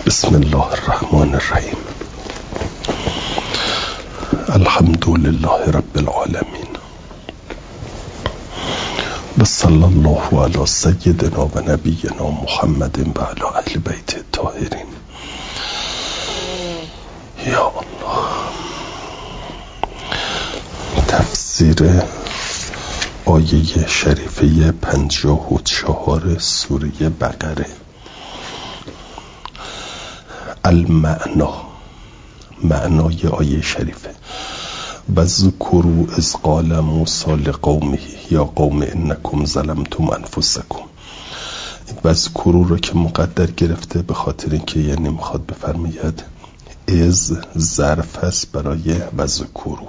بسم الله الرحمن الرحیم. الحمد لله رب العالمین و صلی الله علی سیدنا و نبینا محمد و علی اهل بیت الطاهرین. یا الله. تفسیر آیه شریفه 54 سوره بقره. المعنا، معنای آیه شریفه: و ذکروا اذ قال موسی لقومه یا قوم انکم ظلمتم انفسکم. و ذکروا رو که مقدر گرفته به خاطر اینکه یعنی میخواد بفرماید از ظرف است برای و ذکروا.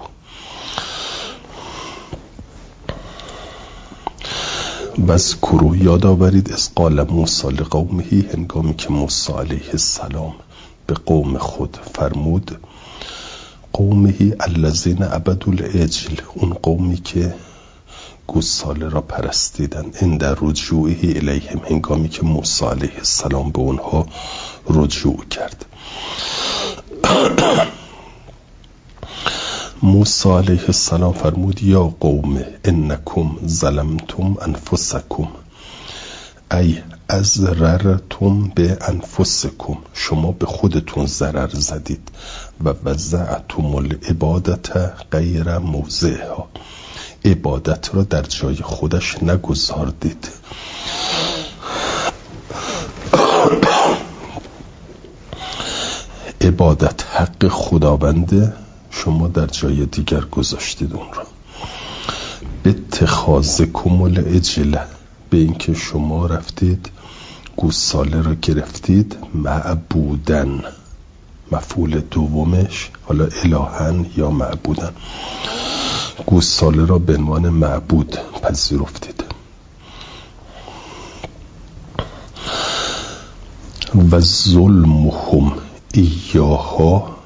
و ذکروا، یاد آورید، از قال موسی لقومه، هنگامی که موسی علیه السلام به قوم خود فرمود، قومه الذین عبدوا العجل، اون قومی که گوساله را پرستیدن، عند رجوعه الیهم، هنگامی که موسی علیه السلام به اونها رجوع کرد. موسی علیه السلام فرمود یا قوم انکم ظلمتم انفسکم ای ازررتم به انفسکم، شما به خودتون ضرر زدید. و وضعتم العبادت غیر موضعها، عبادت را در جای خودش نگذاردید. عبادت حق خداونده، شما در جای دیگر گذاشتید اون را. به اتخاذکم العجل، به اینکه شما رفتید گوساله را گرفتید معبودن، مفعول دومش حالا الهن یا معبودن، گوساله را به عنوان معبود پذیرفتید. و ظلمهم ایاها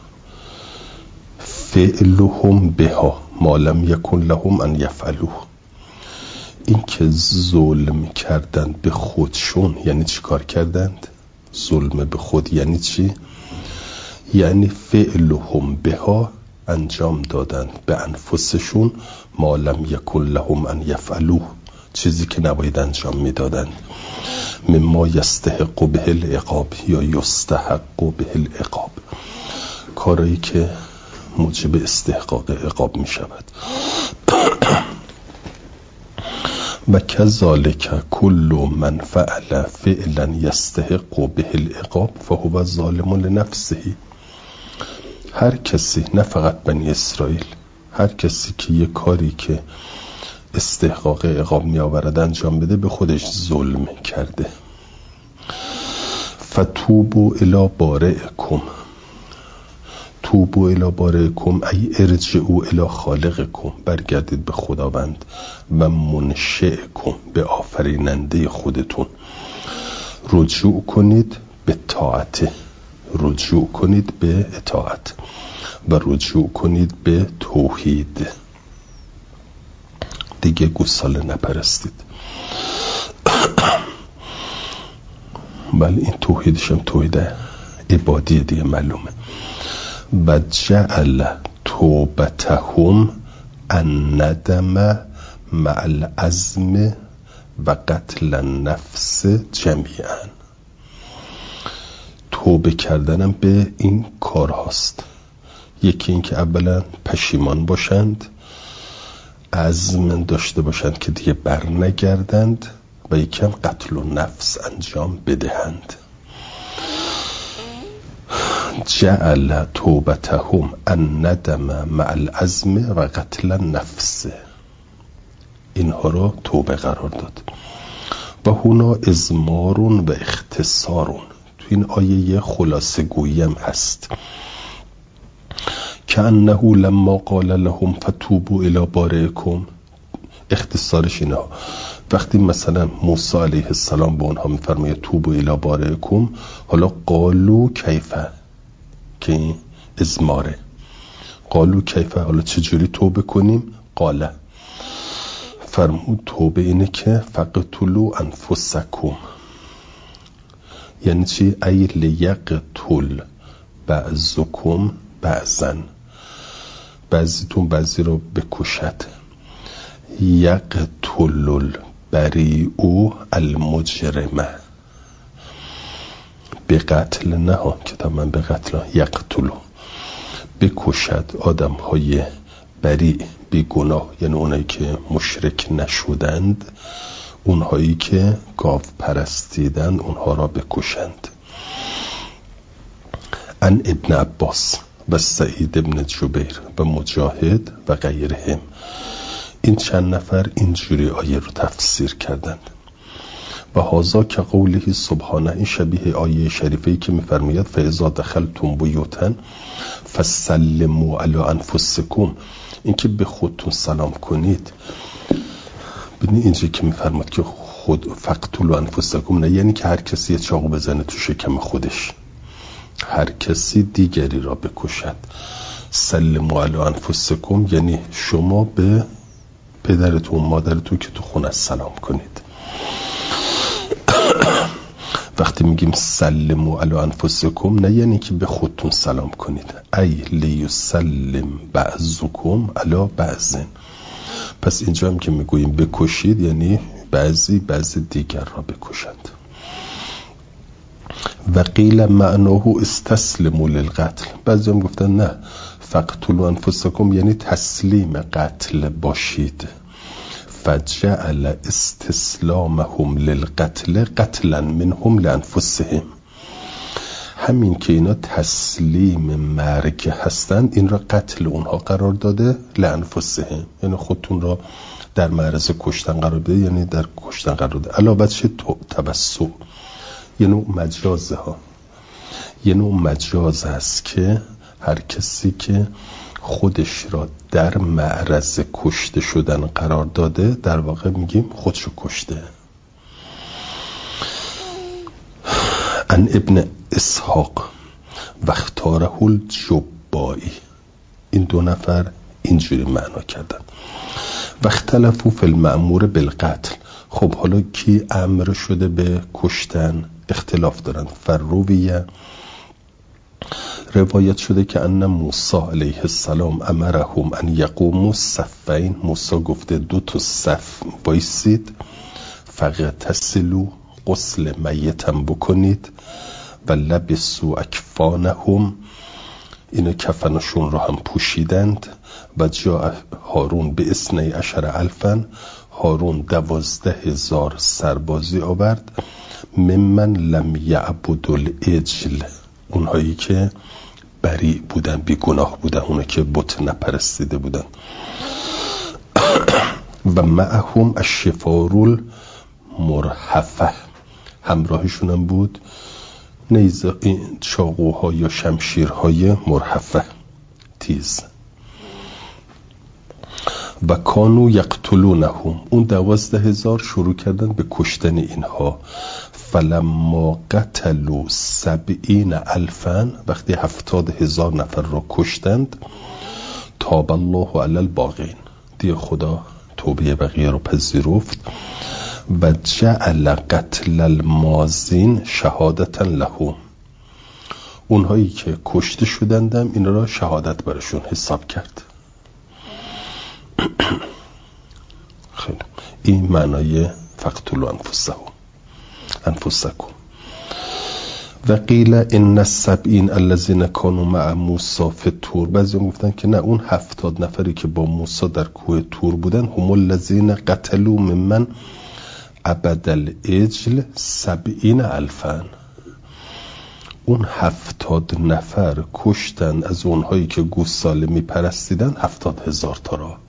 فعلهم بها ما لم یکن لهم ان یفعلوه. این که ظلم کردند به خودشون، یعنی چی کار کردند؟ ظلم به خود یعنی چی؟ یعنی فعلهم بها، انجام دادند به انفسشون، ما لم یکن لهم ان یفعلوه، چیزی که نباید انجام میدادند. مما یستحق به العقاب یا یستحق به العقاب، کارایی که موجب استحقاق عقاب می شود. و کذالک کل من فعل فعلا یستحق به العقاب فهو ظالم لنفسه. هر کسی، نه فقط بنی اسرائیل، هر کسی که یه کاری که استحقاق عقاب می آورد انجام بده به خودش ظلم کرده. فتوبوا الی بارئکم، توبوا الی بارئکم ای ارجعوا الی خالقکم، برگردید به خداوند، و منشئکم، به آفریننده خودتون. رجوع کنید به طاعت، رجوع کنید به اطاعت و رجوع کنید به توحید. دیگه گوساله نپرستید. ولی این توحیدش هم توحید عبادی دیگه معلومه. و جعل توبتهم الندم مع العزم و قتل النفس جمیعا. توبه کردنم به این کار هاست. یکی این که اولا پشیمان باشند، عزم داشته باشند که دیگه بر نگردند، و یکی هم قتل و نفس انجام بدهند. جعل توبتهم الندم مع العزم و قتل النفس، اینها رو توبه قرار داد. و هنا ازمارون و اختصارون، تو این آیه خلاصه گویی هم هست که انه لما قال لهم فتوبوا الی بارئکم، اختصارش اینا، وقتی مثلا موسی علیه السلام به اونها میفرماید توبوا الی بارئکم، حالا قالوا کیفه، که ازماره، قالوا کیفه، حالا چجوری توبه کنیم؟ قاله، فرمود توبه اینه که فقتلوا انفسکم، یعنی چی؟ ای لیقتل بعضکم بعضا، بعضیتون بعضی رو بکشد. یقتل البریء المجرمه، به قتل نه ها، کتاب من به قتل، یقتل بکشد آدم های بری بی گناه، یعنی اونایی که مشرک نشدند، اونهایی که گاو پرستیدند اونها را بکشند. ان ابن عباس و سعید ابن جبیر و مجاهد و غیرهم، این چند نفر اینجوری آیه رو تفسیر کردند. و هازا که قوله سبحانه، این شبیه آیه شریفه‌ای که می‌فرماید فاذا دخلتم بیوتا فسلموا علی انفسکم، این که به خودتون سلام کنید. ببینید اینجا که می‌فرماد که خود فقتلوا انفسکم، نه یعنی که هر کسی یه چاقو بزنه تو شکم خودش، هر کسی دیگری را بکشد. سلموا علی انفسکم یعنی شما به پدرتون مادرتون که تو خونه سلام کنید. وقتی میگیم سلموا علی انفسکم، نه یعنی که به خودتون سلام کنید، ای لیسلم بعضکم علی بعض. پس اینجا هم که میگوییم بکشید یعنی بعضی دیگر را بکشند. و قیل معناه استسلموا للقتل، بعضی هم گفتن نه، فقتلوا انفسکم یعنی تسلیم قتل باشید. فجعل استسلامهم للقتل قتلا منهم لانفسهم، همین که اینا تسلیم مرگ هستند این را قتل اونها قرار داده. لانفسهم یعنی خودتون را در معرض کشتن قرار بده، یعنی در کشتن قرار داده. علاوه چه تبسو، یعنی مجازه ها، یعنی مجاز است که هر کسی که خودش را در معرض کشته شدن قرار داده، در واقع میگیم خودشو کشته. ان ابن اسحاق و اختاره الجبائی، این دو نفر اینجوری معنا کردن. و اختلفوا فی المأمور بالقتل، خب حالا کی امر شده به کشتن؟ اختلاف دارن. فرویه، روایت شده که ان موسی علیه السلام امرهم ان یقوموا صفین، موسی گفته 2 تا صف بایستید. فغتسلوا، غسل میتم بکنید. و لبسوا اکفانهم، اینو کفنشون رو هم پوشیدند. و جاء هارون به 12,000، هارون 12,000 سربازی آورد. ممن لم یعبد العجل، اونهایی که بری بودن، بی گناه بودن، اونهایی که بت نپرستیده بودن. و معهم الشفار المرحفه، همراهشون هم بود نیزه، چاقوها یا شمشیرهای مرحفه، تیز. و کانو یقتلونهم، اون 12,000 شروع کردن به کشتن اینها. فلما قتلوا 70,000، وقتی 70,000 نفر را کشتند، تاب الله علی الباقین، دیگه خدا توبه بقیه رو پذیرفت. و جعل قتل المازین شهادتا لهم، اونهایی که کشته شدندم این را شهادت برشون حساب کرد. خیلی، این معنای فقتلوا انفسکم. و قیل ان السبعین الذین كانوا مع موسی فی الطور، بعضی هم گفتن که نه، اون 70 نفری که با موسی در کوه طور بودن، هم الذین قتلوا ممن عبد العجل 70,000، اون 70 نفر کشتن از اونهایی که گوساله می پرستیدن 70,000 تا را.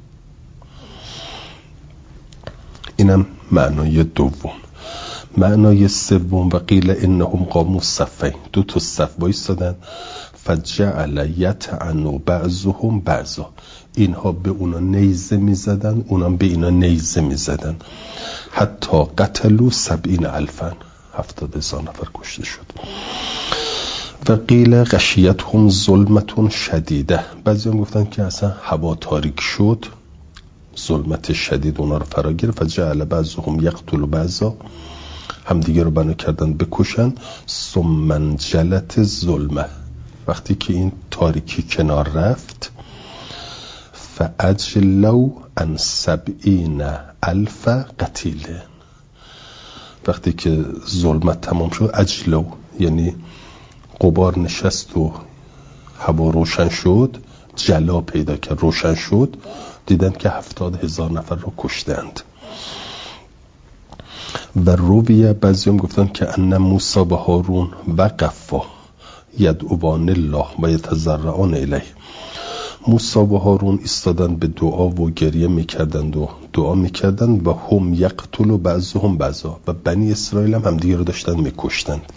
اینم معنای دوم. معنای سوم، و قیل انهم قاموا صفین، 2 تا صف وایسادن. فجعل یطعن بعضهم بعضا، اینها به اونا نیزه میزدن، اونا به اینا نیزه میزدن. حتی قتلوا 70,000، 70,000 نفر کشته شد. و قیل غشیتهم ظلمت شدیده، بعضی هم گفتن که اصلا هوا تاریک شد، ظلمت شدید اونا رو فرا گرفت. فجعل بعضهم یقتل بعضا، همدیگه رو بنا کردن بکشن. ثم انجلت ظلمه، وقتی که این تاریکی کنار رفت، فاجلوا عن 70,000 قتیل، وقتی که ظلمت تمام شد، اجلو یعنی غبار نشست و هوا روشن شد، جلا پیدا کرد، روشن شد، دیدن که 70,000 نفر رو کشتند. و رویه بعضیم گفتن که ان موسی و هارون وقفا یدعوان الله و یتضرعان الیه، موسی و هارون ایستادن به دعا و گریه میکردند و دعا میکردند و هم یقتل بعضهم بعضا، و بنی اسرائیل هم دیگه رو داشتن میکشتند.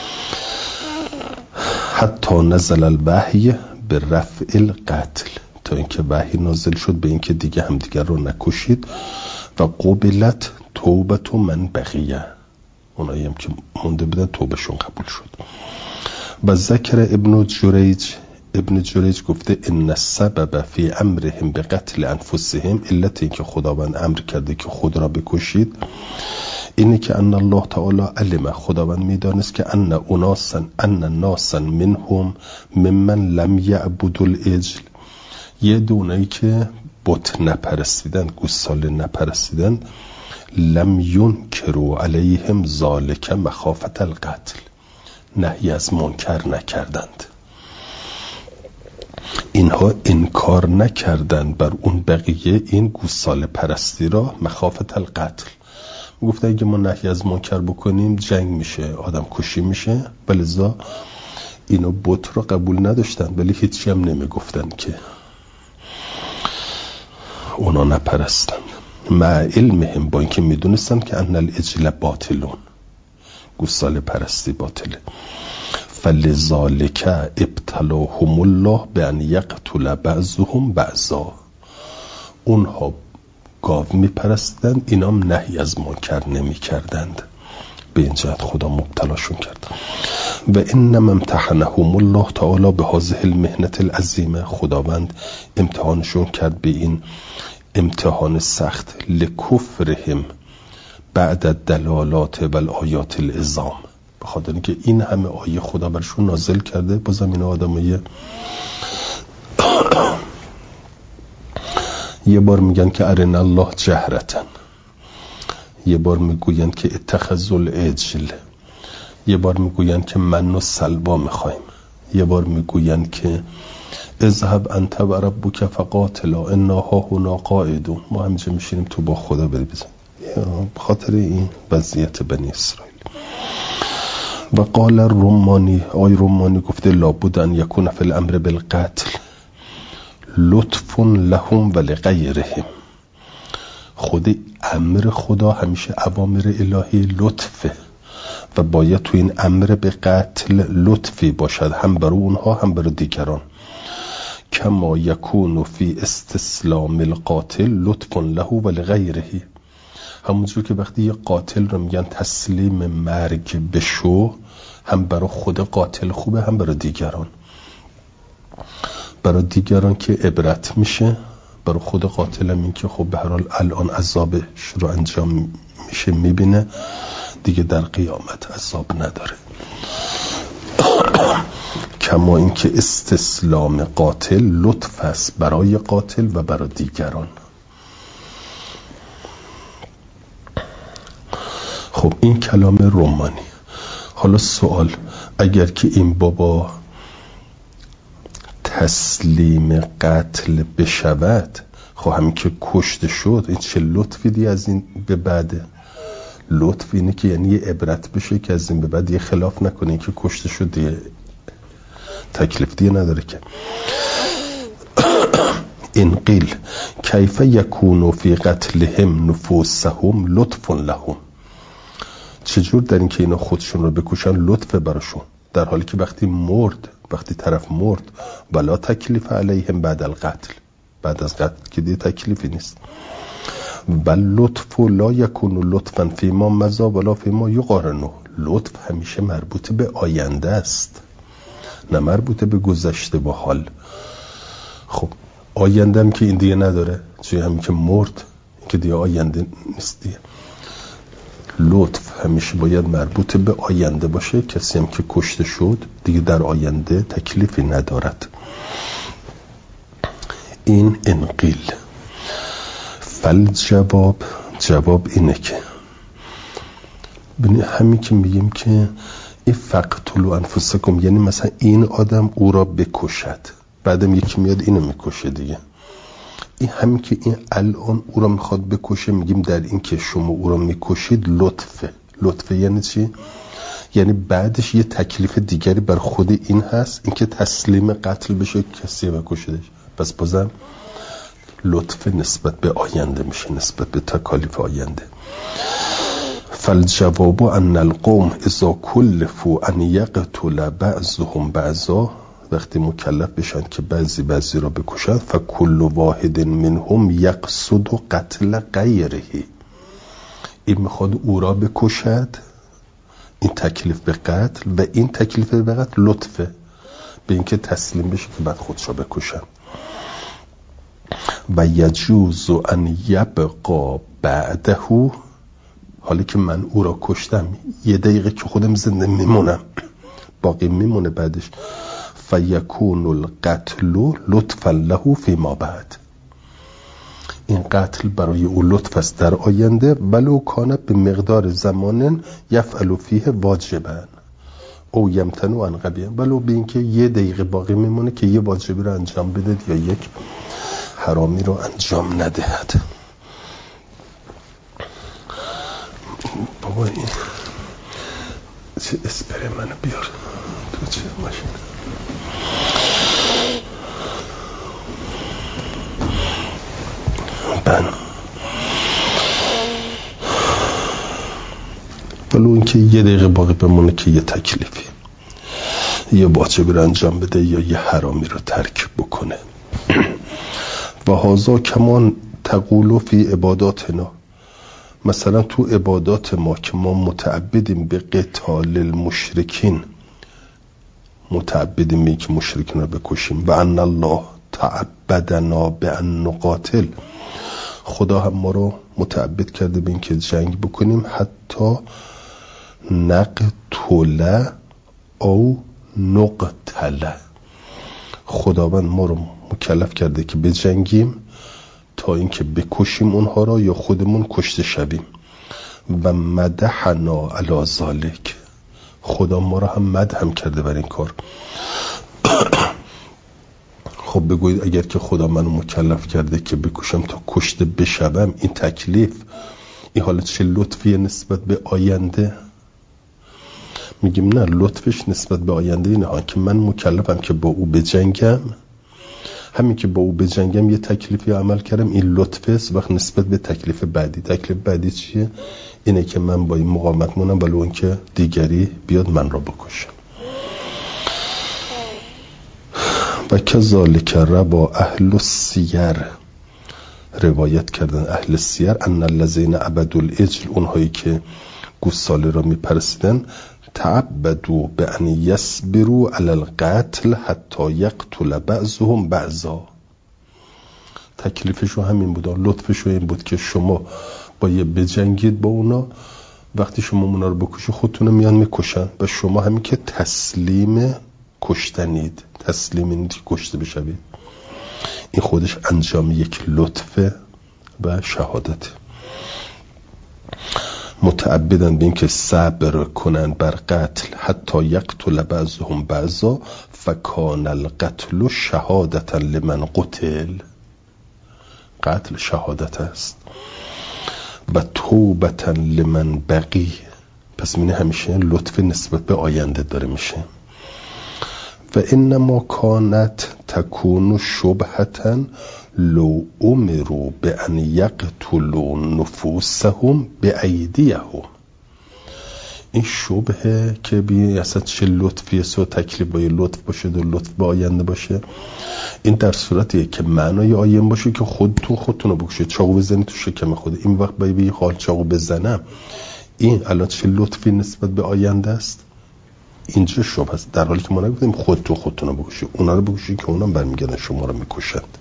حتی نزل الوحی به رفع القتل، تا اینکه وحی نازل شد به اینکه دیگه همدیگر رو نکشید. و قبلت توبت من بقیه، اونایی هم که مونده بودن توبهشون قبول شد. و ذکر ابن جریج گفته ان السبب فی امرهم به قتل انفسهم، علت این که خداوند امر کرده که خود را بکشید اینه که ان الله تعالی علم، خداوند میدانست که ان ناسا منهم ممن لم یعبدوا العجل، یه دونایی که بت نپرستیدن، گوساله نپرستیدن، لم ینکروا علیهم ذالک مخافة القتل، نهی از منکر نکردند، اینها انکار نکردند بر اون بقیه این گوساله پرستی را مخافة القتل. گفته اگه ما نهی از منکر بکنیم جنگ میشه، آدم کشی میشه، ولذا اینا بت را قبول نداشتن، ولی هیچی هم نمیگفتن که اونا نپرستن. مع علمهم، با اینکه میدونستن که ان العجل باطلون، گوساله پرستی باطله. فلذالک ابتلاهم الله بان یقتل بعضهم بعضا، اونها گاو میپرستند، اینام نهی از منکر نمیکردند، به این جهت خدا مبتلاشون کرد. و انما امتحنهم الله تعالی به هذه المحنة العظیمه، خداوند امتحانشون کرد به این امتحان سخت، لکفرهم بعد الدلالات و الآیات العظام، به خاطر اینکه این همه آیه خدا برشون نازل کرده، بازم این آدمای یه بار میگن که ارنا الله جهرتن، یه بار میگوین که اتخذوا العجل، یه بار میگوین که من و سلوا میخوایم، یه بار میگوین که اذهب انت و ربک فقاتلا انا هاهنا قاعدون، ما همینجا میشینیم تو با خدا بری بزن، به خاطر این وضعیت بنی اسرائیل. و قال الرمانی، آی رمانی گفته لابد ان یکون فی الامر بالقتل لطف لهم و لغیرهم، خود امر خدا همیشه اوامر الهی لطفه و باید تو این امر به قتل لطفی باشد، هم برای اونها هم برای دیگران. کما یکون فی استسلام القاتل لطف له و لغیره، همونجور که وقتی یه قاتل رو میگن تسلیم مرگ بشو، هم برای خود قاتل خوبه هم برای دیگران. برای دیگران که عبرت میشه، برای خود قاتل هم این که خب به هر حال الان عذابش رو انجام میشه، میبینه دیگه در قیامت عذاب نداره. کما این که استسلام قاتل لطف است برای قاتل و برای دیگران. خب این کلام رومانی. حالا سوال، اگر که این بابا تسلیم قتل بشود، خب همین که کشته شد، این چه لطفی دی از این به بعده؟ لطف اینه که یعنی یه عبرت بشه که از این به بعد یه خلاف نکنه، این که کشته شد دیگه تکلیف دیگه نداره که. این قیل کیف یکونو فی قتلهم نفوسهم لطف لهم، چجور در این که اینا خودشون رو بکشن لطف براشون، در حالی که وقتی طرف مرد ولا تکلیف علیهم بعد القتل، بعد از قتل که دیگه تکلیفی نیست. بل لطف لا یکون لطفا فیما مضی ولا فیما یقارنه، لطف همیشه مربوط به آینده است نه مربوط به گذشته و حال. خب آینده هم که این دیگه نداره، چون همین که مرد که دیگه آینده نیست دیگه. لطف همیشه باید مربوط به آینده باشه. کسی هم که کشته شد دیگه در آینده تکلیفی ندارد. این انقیل. جواب اینه که همین که میگیم که این فقتلوا انفسکم، یعنی مثلا این آدم او را بکشد، بعدم یکی میاد اینو میکشه دیگه. این همین که این الان او را میخواد بکشه، میگیم در این که شما او را میکشید لطفه یعنی چی؟ یعنی بعدش یه تکلیف دیگری بر خود این هست، این که تسلیم قتل بشه کسی بکشیدش. پس بازم لطف نسبت به آینده میشه، نسبت به تکالیف آینده. فالجواب ان القوم اذا کلفوا ان یقتل بعضهم بعضا، وقتی مکلف بشن که بعضی را بکشن، فکل واحد منهم یقصد قتل غیره، این میخواد او را بکشد، این تکلیف به قتل، و این تکلیف به قتل لطفه به اینکه تسلیم بشه که بعد خودش را بکشن. و یجوز ان یبقا بعده، حالی که من او را کشتم یه دقیقه که خودم زنده میمونم، باقی میمونه بعدش، فیکون القتل لطفا له فیما بعد، این قتل برای او لطف است در آینده، ولو کان به مقدار زمان یفعل فیه واجبا او یمتنع عن قبیه، ولو به اینکه یه دقیقه باقی میمونه که یه واجبی رو انجام بده یا یک حرامی رو انجام ندهد. بابا این چه اسپری منو بیار تو چه ماشین. ولو اینکه یه دقیقه باقی بمونه که یه تکلیفی، یه واجبی رو انجام بده یا یه حرامی رو ترک بکنه. و هازا کمان تقولو فی عباداتنا، مثلا تو عبادات ما که ما متعبدیم به قتال المشرکین، متعبدیم به که مشرکین رو بکشیم، و ان الله تعبدنا به ان نقاتل، خدا هم ما رو متعبد کرده به این که جنگ بکنیم، حتی نقتل او نقتل، خداوند ما رو مکلف کرده که بجنگیم تا اینکه بکشیم اونها را یا خودمون کشته شویم. و مدحنا علی ذالک، خدا ما را هم مدح کرده بر این کار. خب بگوید اگر که خدا منو مکلف کرده که بکشم تا کشته بشوم، این تکلیف، این حالت چه لطفیه نسبت به آینده؟ میگیم نه، لطفش نسبت به آینده اینه که من مکلفم که با او بجنگم، همین که با او بجنگم یه تکلیفی عمل کردم، این لطفه است. وقت نسبت به تکلیف بعدی چیه؟ اینه که من با این مقاومت مونم ولو اینکه دیگری بیاد من را بکشه. و کذالک روا اهل السیر، روایت کردن اهل سیر، ان الذین عبدوا العجل، اونهایی که گوساله را میپرستیدن، تعبدوا بأن یصبروا علی القتل حتی یقتل بعضهم بعضا، تکلیفشو همین بود، لطفشو این بود که شما باید بجنگید با اونا، وقتی شما اونا رو بکشید خودتون میان میکشن و شما همین که تسلیم کشتنید، تسلیم اینید که کشته بشوید. این خودش انجام یک لطفه و شهادت. متعبدن به این که صبر کنن بر قتل حتی یقتل بعضهم بعضا، فکان القتل شهادتا لمن قتل، قتل شهادت است. و توبتا لمن بقی، پس مینه همیشه لطف نسبت به آینده داره میشه. و انما کانت تکون شبهتا لو امروا بان یقتلوا نفوسهم بایدیهم، این شبهه که بی اصلا چه لطفیه سو تکلیف با یه لطف باشه و لطف با آینده باشه، این در صورتیه که معنای آیم باشه که خودتون رو بکشید، چاقو بزنید تو شکم خود، این وقت باید به خال چاقو بزنم، این الان چه لطفی نسبت به آینده است؟ اینجا شبه است، در حالی که ما نگفتیم خودتون رو بکشید، اونا رو بکشید که اونا برمیگردن شما رو میکشند.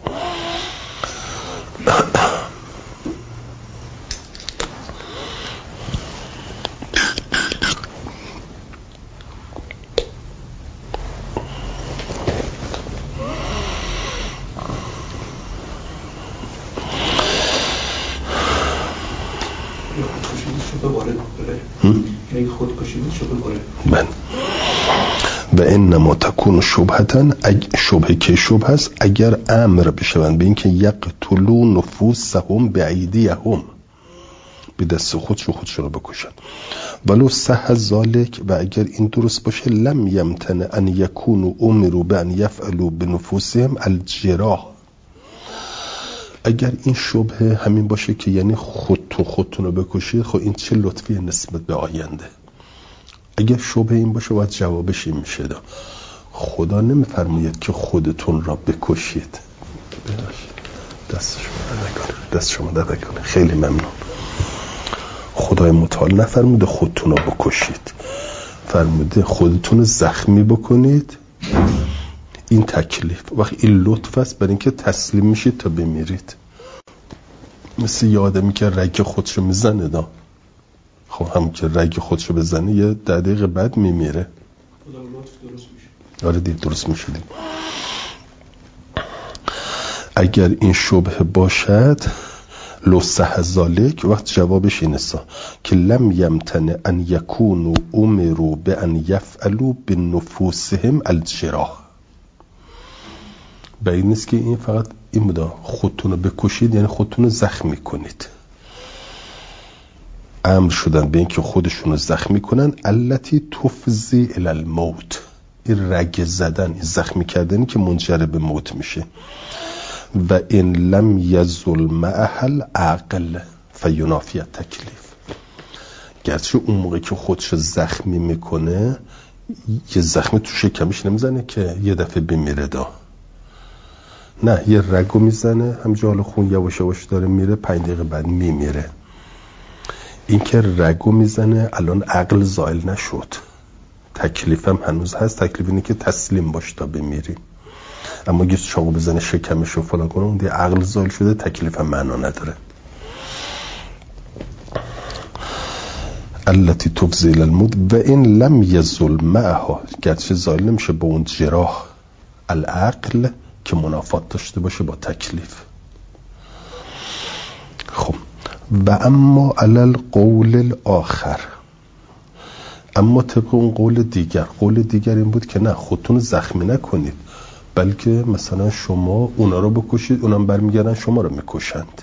شبه وارد بره، یعنی خودکشی بود شبه وارد. من و انما تکون شبهتن، شبهه که شبه هست اگر امر بشوند به اینکه یقتلوا نفوسهم بایدیهم، به دست خودشون رو بکشن. ولو صح ذلک، و اگر این درست باشه، لم یمتنع ان یکونوا امروا بان یفعلوا بنفوسهم الجراح. اگر این شبهه همین باشه که یعنی خودتون رو بکشید، خب این چه لطفی نسبت به آینده. اگر شبهه این باشه باید جوابش این میشه خدا نمیفرماید که خودتون را بکشید. دست شما درد نکنه. خیلی ممنون. خدای متعال نفرموده خودتون را بکشید، فرموده خودتون زخمی بکنید. این تکلیف وقتی این لطف است برای اینکه تسلیم میشید تا بمیرید. مثل یه آدمی که رگ خودشو میزنه خب هم که رگ خودشو بزنه یه 10 دقیقه بعد میمیره. آره دیگه درست میشه. اگر این شبه باشد لو صح ذلک، وقت جوابش این است که لم یمتنع ان یکونوا امروا بان یفعلوا بنفوسهم الجراح. بعید نیست که این فقط این بوده خودتون رو بکشید یعنی خودتون رو زخمی کنید. امر شدن به این که خودشون رو زخمی کنن. التی تفضی الی الموت، این رگ زدن، این زخمی کردنی که منجر به موت میشه. و این لم یزل معها العقل فینافی التکلیف، گرچه اون موقع که خودش زخمی میکنه یه زخمی تو شکمش نمیزنه که یه دفعه بمیره نه، یه رگو میزنه همجا حالا خون یواش یواش داره میره، 5 دقیقه بعد میمیره. این که رگو میزنه الان عقل زائل نشد، تکلیفم هنوز هست. تکلیف اینه که تسلیم باش تا بمیری. اما اگه چاقو بزنه شکمش رو فلان کنه اون دیگه عقل زائل شده، تکلیفم معنا نداره. التی تفضی الی الموت و این لم یزل معها، گرچه زائل نمیشه با اون جراح العقل که منافات داشته باشه با تکلیف. خب و اما علی القول الاخر، اما طبق اون قول دیگر این بود که نه، خودتون زخمی نکنید، بلکه مثلا شما اونا رو بکشید، اونا برمیگردن شما رو میکشند.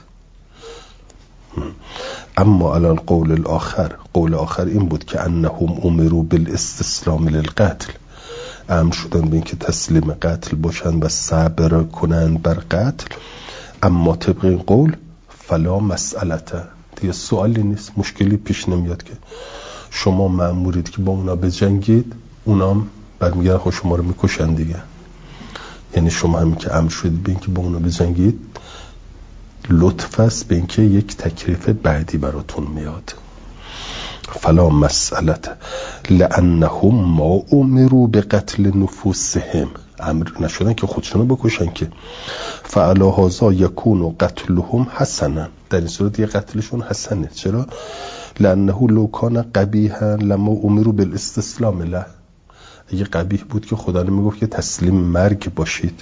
اما علی القول الاخر، قول آخر این بود که انهم امروا بالاستسلام للقتل، امر شدن به این که تسلیم قتل باشند و صبر کنند بر قتل. اما طبق این قول فلا مسئلته، دیگه سوالی نیست، مشکلی پیش نمیاد که شما مأمورید که با اونا بجنگید، اونا هم برمیگردن خود شما رو میکشن دیگه. یعنی شما همین که امر شدید به این که با اونا بجنگید، لطف است به این که یک تکلیف بعدی براتون میاد. فلا مسئلت لانهم ما امروا بقتل نفوسهم، امر نشدن که خودشونو بکشن که. فعلا هذا یکون قتلهم حسنا، در این صورت یه قتلشون حسنه. چرا؟ لانه لو کان قبیحا لما امروا بالاستسلام له، اگه قبیح بود که خدا نمیگفت که تسلیم مرگ باشید.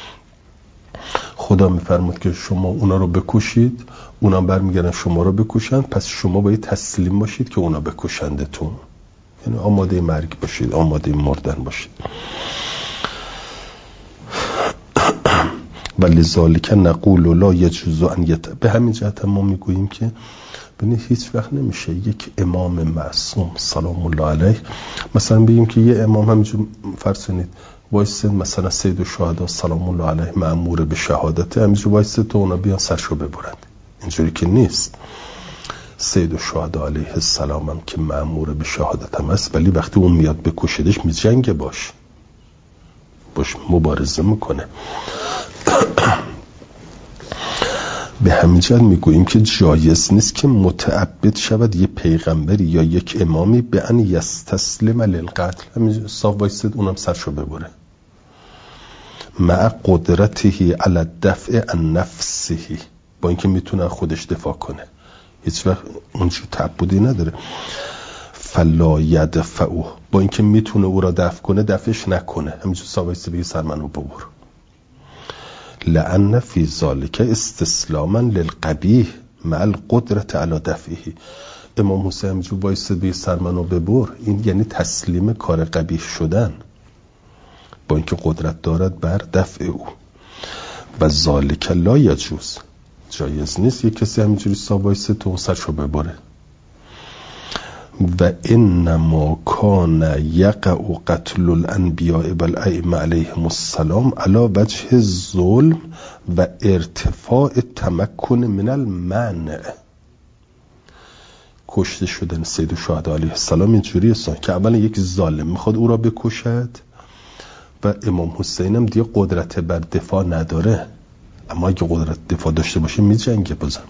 خدا میفرمود که شما اونا رو بکشید، اونا برمیگردن شما رو بکشند، پس شما باید تسلیم باشید که اونا بکشندتون، یعنی آماده مرگ باشید، آماده مردن باشید. ولذالک نقول لا یجوز ان به همین جهت ما میگوییم که ببینید هیچ وقت نمیشه یک امام معصوم سلام الله علیه، مثلا بگیم که یه امام همینجور فرض کنید وایسه، مثلا سید الشهدا سلام الله علیه مأمور به شهادت، همینجور وایسه تو اونا بیان سرشو ببرند. اینجوری که نیست. سید الشهدا علیه السلام هم که مأمور به شهادت هم است، ولی وقتی اون میاد بکشدش میجنگه، باش مبارزه میکنه. به همین جهت میگوییم که جایز نیست که متعبد شود یه پیغمبری یا یک امامی به ان یستسلم للقتل، همین صاف وایسد اونم سرشو ببره، مع قدرته علی دفع عن نفسه، با اینکه میتونه خودش دفاع کنه، هیچ وقت اونجور تعبدی نداره. فلا یدفعه، با اینکه میتونه او را دفع کنه دفعش نکنه، همینجور صاف وایسد بگه سر منو ببر. لأن فی ذلک استسلاما للقبیح مع القدرة علی دفعه، امام حسین همینجور وایساد به سر منو ببر، این یعنی تسلیم کار قبیح شدن، با اینکه قدرت دارد بر دفع او. و ذالک لا یجوز، جایز نیست یک کسی همینجوری وایسه تو سرشو ببره. و انما کان یقع قتل الانبیاء والائمه علیهم السلام علی وجه الظلم و ارتفاع تمکن من المنع. کشته شدن سید الشهدا علیه السلام اینجوری است که اولا یک ظالم میخواد او را بکشد و امام حسین هم دیگه قدرت بر دفاع نداره، اما اگه قدرت دفاع داشته باشه میجنگه بازم.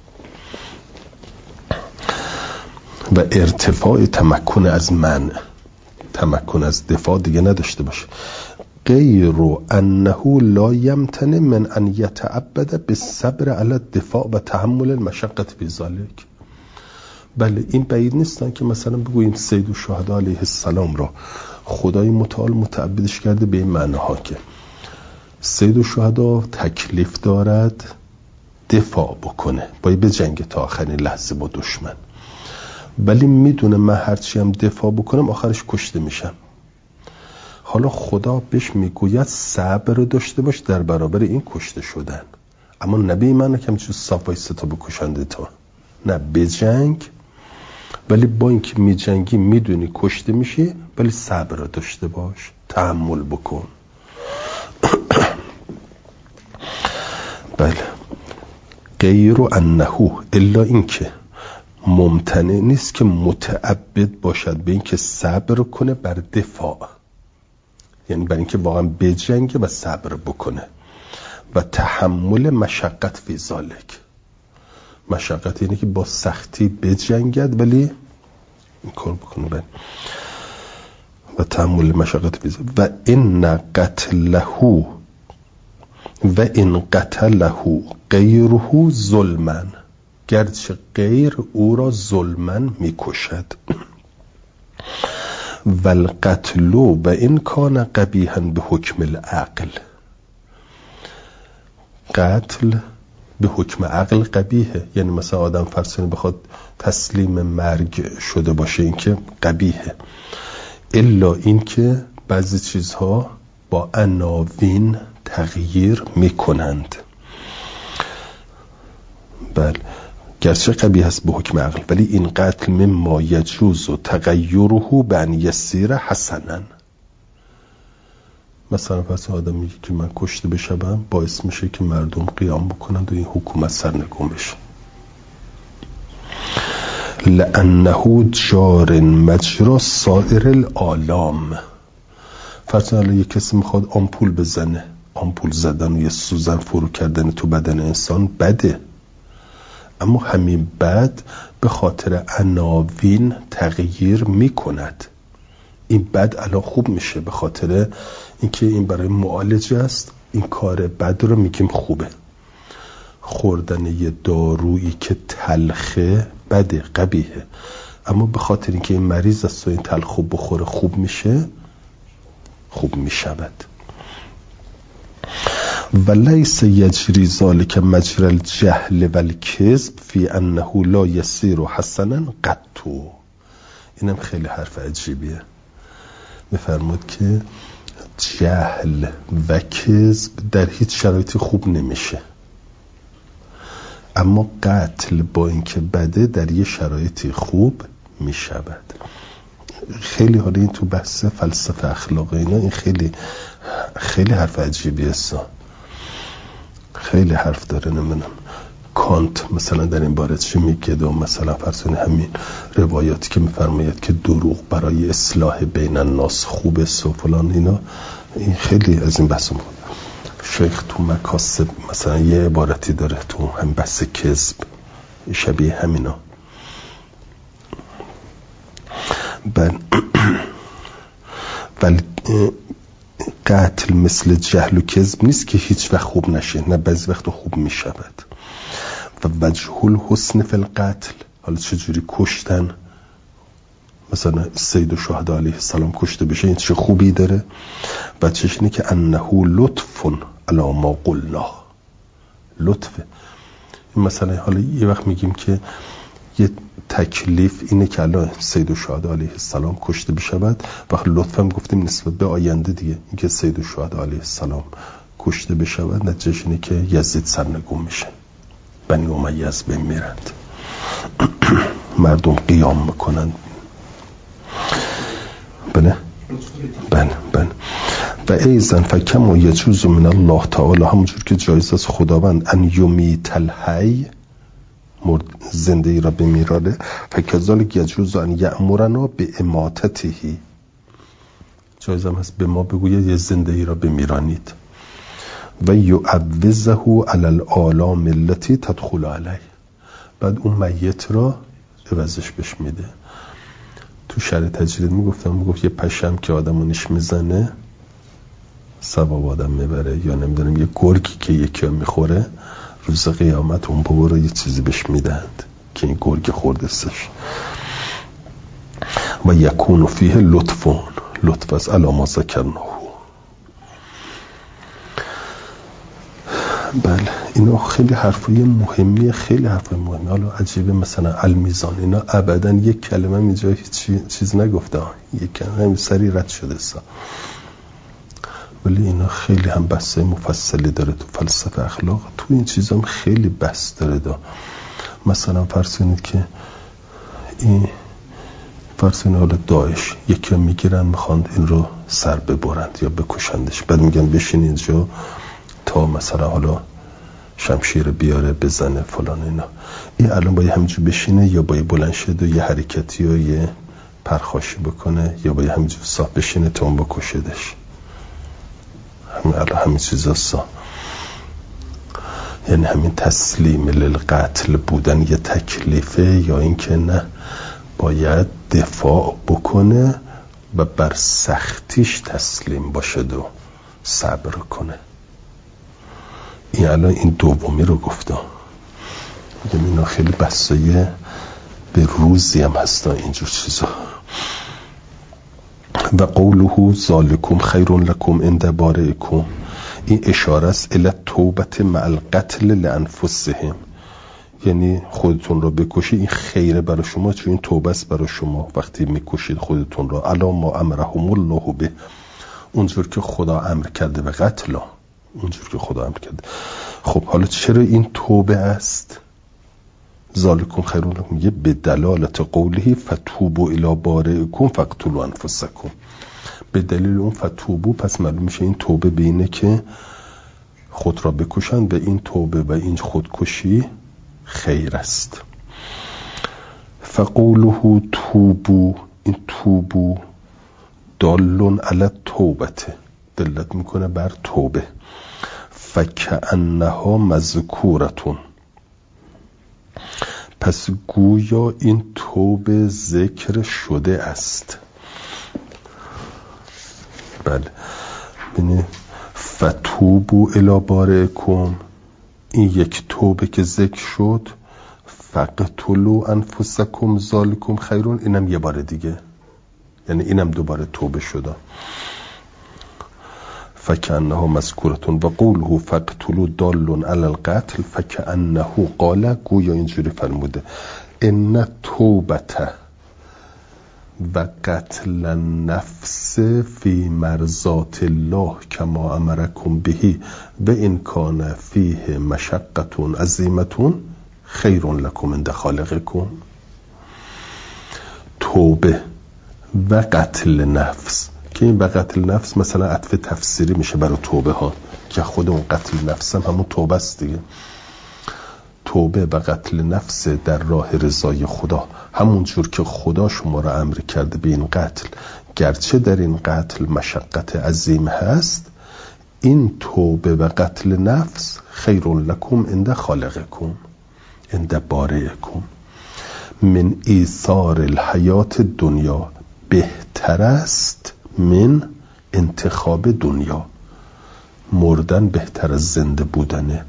و ارتفاع تمکن از منع، تمکن از دفاع دیگه نداشته باشه. غیر انه لا یمتنع من ان یتعبد بالصبر علی الدفاع و تحمل المشقت فی ذلک. بله این بعید نیستن که مثلا بگوییم سید الشهدا علیه السلام را خدای متعال متعبدش کرده به این معناها که سید الشهدا تکلیف دارد دفاع بکنه، باید به جنگ تا آخرین لحظه با دشمن، ولی میدونه من هرچی هم دفاع بکنم آخرش کشته میشم. حالا خدا بهش میگوید صبر داشته باش در برابر این کشته شدن، اما نبی من که همچون صافای ستا بکشنده تا نه، به جنگ، ولی با اینکه می جنگی میدونی کشته میشی، ولی صبر داشته باش، تحمل بکن. بله غیر انه، الا اینکه ممتنع نیست که متعبد باشد به اینکه صبر کنه بر دفاع، یعنی بر اینکه واقعا بجنگه و صبر بکنه و تحمل مشقت فی ذالک. مشقت یعنی که با سختی بجنگد ولی این کار بکنه. بله و تحمل مشقت فی ذالک. و ان قتله غیره ظلما، گرچه غیر او را ظلما میکشد. و القتل و ان کان قبیحا به حکم العقل، قتل به حکم عقل قبیحه، یعنی مثلا آدم فرضاً بخواد تسلیم مرگ شده باشه این که قبیحه، الا این که بعضی چیزها با عناوین تغییر میکنند. بله گرچه قبیح است به حکم عقل، ولی این قتل مما یجوز و تغییره به ان یسیر حسنا. مثلا پس آدم میگه که من کشته بشم باعث میشه که مردم قیام بکنند و این حکومت سرنگون بشه، لانه جار مجرا سایر العالم. فرض الان یک کسی میخواد آمپول بزنه، آمپول زدن و یه سوزن فرو کردن تو بدن انسان بده، اما همین بد به خاطر عناوین تغییر میکند. این بد الان خوب میشه به خاطر اینکه این برای معالجه است، این کار بد رو میگیم خوبه. خوردن یه دارویی که تلخه بده، قبیحه، اما به خاطر اینکه این مریض است و این تلخ بخوره خوب میشه، خوب میشود. ولیس یجری ذالک مجرى الجهل والکذب فی انه لا یسیر حسنا قطو. اینم خیلی حرف عجیبیه. میفرمود که جهل و کذب در هیچ شرایطی خوب نمیشه، اما قتل با اینکه بده در یه شرایطی خوب میشود. خیلی حالا این تو بحث فلسفه اخلاق اینا این خیلی حرف عجیبیه است، خیلی حرف داره. نمیدونم کانت مثلا در این باره چی میگه، و مثلا فرضاً همین روایاتی که میفرماید که دروغ برای اصلاح بین الناس خوب است و فلان، اینا این خیلی از این بحث بود. شیخ تو مکاسب مثلا یه عبارتی داره تو هم بحث کذب شبیه همینا. ولی قتل مثل جهل و کذب نیست که هیچ وقت خوب نشه، نه بعضی وقت خوب می شود. و وجه الحسن فی القتل، حالا چجوری کشتن مثلا سید الشهدا علیه السلام کشته بشه این چه خوبی داره؟ وجهش اینه که انه لطف علی ما قلنا، لطفه. مثلا حالا یه وقت میگیم که یه تکلیف اینه که الان سید الشهدا علیه السلام کشته بشود. وقت لطفاً گفتیم نسبت به آینده دیگه، اینکه سید الشهدا علیه السلام کشته بشود نتیجهش اینه که یزید سرنگون میشه، بنی امیه از بین میرند، مردم قیام میکنند. بله و ایزن فکم و یجوز من الله تعالی، همونجور که جایز از خداوند ان یمیت الحی، زنده ای را بمیرانه، فکذالک یجوز ان یأمرنا به اماتته، جایز هم هست به ما بگوید یه زنده ای را بمیرانید. و یعوضه علی الآلام التي تدخل علیه، بعد اون میت را عوضش بهش میده. تو شرح تجرید میگفت یه پشم که آدمو نیش میزنه ثواب آدم میبره، یا نمیدونم یه گرگی که یکی میخوره روز قیامت اون بابا رو یه چیزی بهش میدهند که این گرگ خوردستش. و یکون فیه لطف از علاما ذکرناه. بله اینا خیلی حرفای مهمیه، خیلی حرفای مهمی. حالا عجیبه مثلا المیزان اینا ابدا یک کلمه اینجا هیچ چیز نگفته، یک کلمه سری رد شده سا، ولی اینا خیلی هم بحثای مفصلی داره تو فلسفه اخلاق، تو این چیزا هم خیلی بحث داره دا. مثلا فرض کنید که این فرض کنید حالا داعش یکی میگیرن میخوان این رو سر ببرند یا بکشندش، بعد میگن بشین اینجا تا مثلا حالا شمشیر بیاره بزنه فلان اینا. این الان باید همینجور بشینه یا باید بلند شد و یه حرکتی و یه پرخاشی بکنه، یا باید همینجور صاف بشینه تا اون بکشدش؟ همین چیز هستا. یعنی همین تسلیم للقتل بودن یه تکلیفه، یا اینکه نه باید دفاع بکنه و بر سختیش تسلیم باشه و صبر کنه؟ این الان این دومی رو گفتم. میگم اینا خیلی بحثای به روزی هم هستن اینجور چیزا. و قوله ذالکم خیر لکم عند بارئکم، این اشاره است الی توبت مع القتل لانفسهم، یعنی خودتون رو بکشید این خیره برای شما، چون این توبه است برای شما وقتی میکشید خودتون رو. الا ما امرهم الله به، اونجور که خدا امر کرده به قتل، اونجور که خدا امر کرده. خب حالا چرا این توبه است؟ ذالکم خیر لکم، میگه به دلالت قوله فتوبوا الی بارئکم فاقتلوا انفسکم، به دلیل اون فتوبو پس معلوم میشه این توبه به اینه که خود را بکشن، به این توبه و این خودکشی خیر است. فقوله توبو، این توبو دالون علی توبته، دلت میکنه بر توبه. فکأنها مذکورتون، پس گویا این توبه ذکر شده است. بله ببینید فتوبوا الی بارئکم، این یک توبه که ذکر شد. فقتلوا انفسکم ذالکم خیرون، اینم یه بار دیگه، یعنی اینم دوباره توبه شده. فکأنه مذکورتون و قوله فقتلوا دال علی القتل فکأنه قال، گویا اینجوری فرموده ان توبته و قتل النفس فی مرضات الله کما امرکم به و ان کان فیه مشقة عظیمة خیر لکم عند خالقکم. توبه و قتل نفس، که این و قتل نفس مثلا عطف تفسیری میشه برای توبه ها، که خود اون قتل نفس هم همون توبه است دیگه. توبه و قتل نفس در راه رضای خدا، همون جور که خدا شما را امر کرده به این قتل، گرچه در این قتل مشقت عظیم هست، این توبه و قتل نفس خیر لکم عند خالقکم عند بارئکم من ایثار الحیات دنیا، بهتر است من انتخاب دنیا، مردن بهتر از زنده بودنه.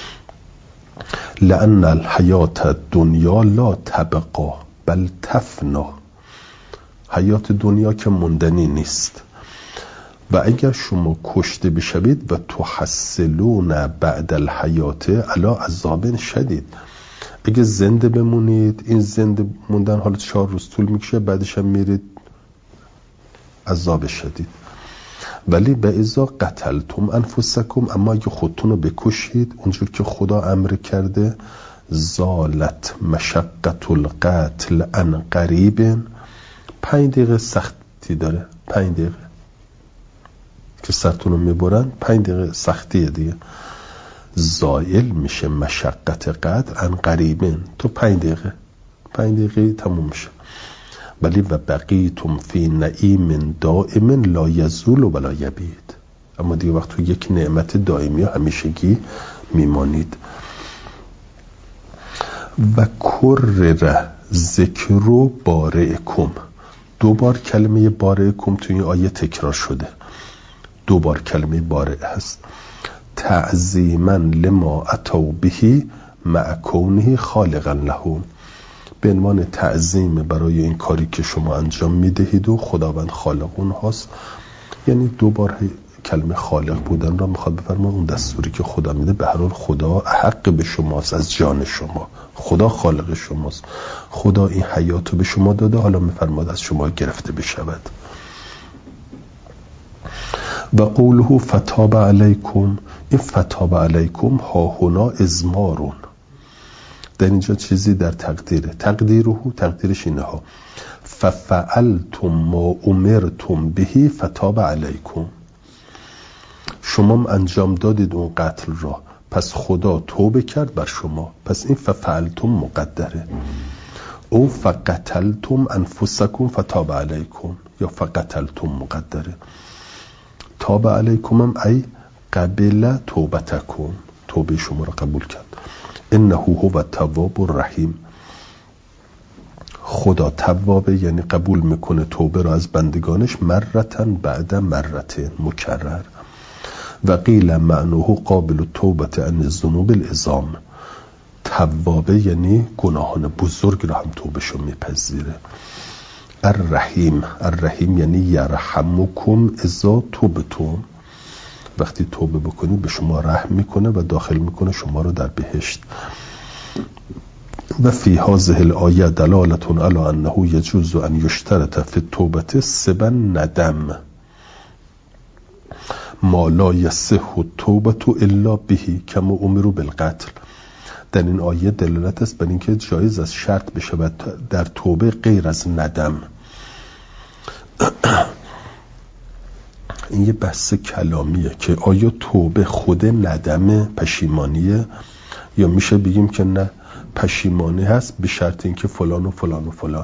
لأن الحیات دنیا لا تبقا بل تفنا، حیات دنیا که موندنی نیست، و اگر شما کشته بشوید و تحصلون بعد الحیات علی عذاب شدید، اگه زنده بمونید، این زنده موندن حالا 4 روز طول میکشه، بعدش هم میرید عذاب شدید. ولی به ازا قتلتم انفسکم، اما اگه خودتون رو بکشید اونجور که خدا امر کرده، زالت مشقت القتل عن قریب، 5 دقیقه سختی داره، 5 دقیقه که سرتون رو میبرن، 5 دقیقه سختیه دیگه. زائل میشه مشقت قتل عن قریبین، تو 5 دقیقه تموم میشه. ولی و بقیتم فی نعیم دائم لا یزول ولا یبید، اما دیگه وقت تو یک نعمت دائمی و همیشگی میمانید. و کرر ذکر بارئکم، 2 بار کلمه بارئکم تو این آیه تکرار شده، 2 بار کلمه بارئ هست. تعظیما لما اتوا به مع کونه خالقا لهم، به عنوان تعظیم برای این کاری که شما انجام میدهید و خداوند خالق اون هاست. یعنی 2 بار کلمه خالق بودن را میخواد بفرما اون دستوری که خدا میده، به هر حال خدا حق به شماست از جان شما، خدا خالق شماست، خدا این حیاتو به شما داده، حالا میفرماد از شما گرفته بشود. و قوله فتاب علیکم، این فتاب علیکم ها هنا ازمارون، در اینجا چیزی در تقدیره، تقدیرش اینه ها، ففعلتم ما امرتم بهی فتاب علیکم، شما انجام دادید اون قتل را، پس خدا توبه کرد بر شما، پس این ففعلتم مقدره. او فقتلتم انفسکم فتاب علیکم، یا فقتلتم مقدره. تاب علیکم هم ای قبل توبتکم، توبه شما را قبول کرد. انه هو التواب الرحیم، خدا توابه، یعنی قبول میکنه توبه را از بندگانش، مرتن بعد مرتن، مکرر. و قیل معنوه قابل التوبه عن الذنوب العظام، توابه یعنی گناهان بزرگ را هم توبهشو میپذیره. الرحیم یعنی یرحمکم اذا توبتم، وقتی توبه بکنید به شما رحم میکنه و داخل میکنه شما رو در بهشت. و فی هذه الآیه دلالة علی انه یجوز ان یشترط فی التوبه 7 ندم ما لا یصح التوبه الا به کما امروا بالقتل. در این آیه دلالت است بر اینکه جایز است شرط بشود در توبه غیر از ندم. این یه بحث کلامیه که آیا توبه خود ندم پشیمانیه، یا میشه بگیم که نه پشیمانی هست به شرط اینکه فلان و فلان و فلان،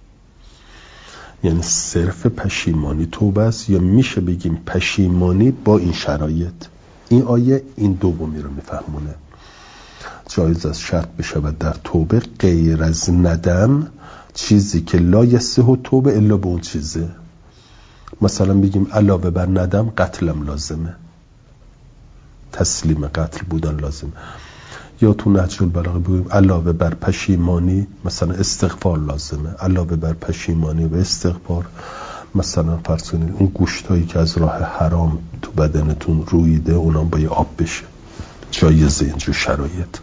یعنی صرف پشیمانی توبه است، یا میشه بگیم پشیمانی با این شرایط. این آیه این دومی رو میفهمونه، جایز است شرط بشود در توبه غیر از ندم چیزی که لا یصح توبه الا به اون چیزه. مثلا بگیم علاوه بر ندم قتلم لازمه، تسلیم قتل بودن لازمه، یا تو نهج البلاغه بگیم علاوه بر پشیمانی مثلا استغفار لازمه، علاوه بر پشیمانی و استغفار مثلا فرض کنید اون گوشتایی که از راه حرام تو بدنتون رویده اونام با آب بشه، جایزه اینجور شرایط.